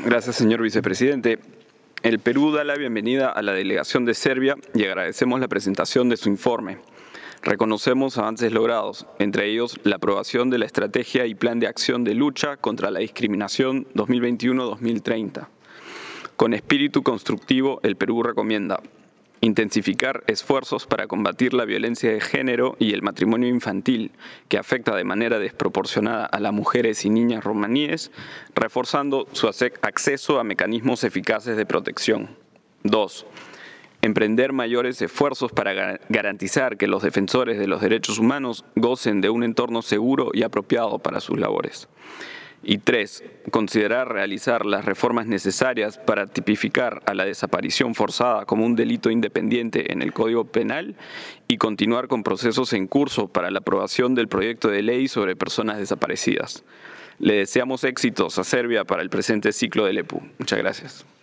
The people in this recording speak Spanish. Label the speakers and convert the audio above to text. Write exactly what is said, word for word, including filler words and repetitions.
Speaker 1: Gracias, señor vicepresidente. El Perú da la bienvenida a la delegación de Serbia y agradecemos la presentación de su informe. Reconocemos avances logrados, entre ellos la aprobación de la Estrategia y Plan de Acción de Lucha contra la Discriminación dos mil veintiuno a dos mil treinta. Con espíritu constructivo, el Perú recomienda intensificar esfuerzos para combatir la violencia de género y el matrimonio infantil, que afecta de manera desproporcionada a las mujeres y niñas romaníes, reforzando su acceso a mecanismos eficaces de protección. dos. Emprender mayores esfuerzos para garantizar que los defensores de los derechos humanos gocen de un entorno seguro y apropiado para sus labores. Y tres, considerar realizar las reformas necesarias para tipificar a la desaparición forzada como un delito independiente en el Código Penal y continuar con procesos en curso para la aprobación del proyecto de ley sobre personas desaparecidas. Le deseamos éxitos a Serbia para el presente ciclo del E P U. Muchas gracias.